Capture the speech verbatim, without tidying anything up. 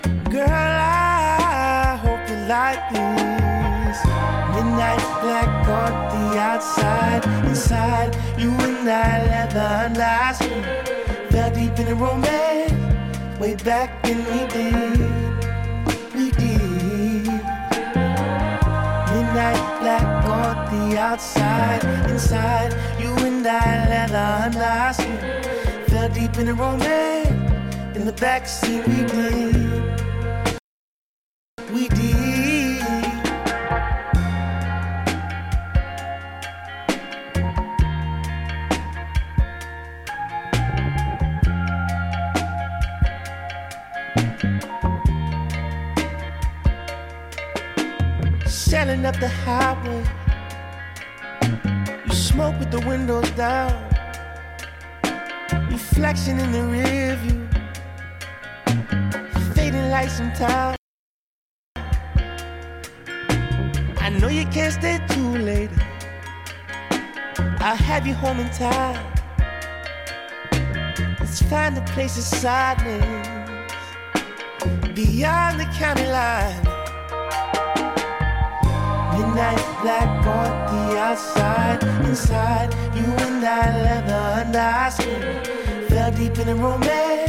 Girl, I hope you like this. Midnight black on the outside, inside you and I leather and ice cream. Fell deep in the romance, way back when we did, we did. Midnight black on the outside, inside you and I leather and ice cream. Fell deep in the romance, in the backseat we did. We did. Sailing up the highway, you smoke with the windows down, reflection in the rear view, fading lights in town. I know you can't stay too late, I'll have you home in time. Let's find a place of silence beyond the county line. Midnight black on the outside, inside you and I leather and ice cream. Fell deep in the romance.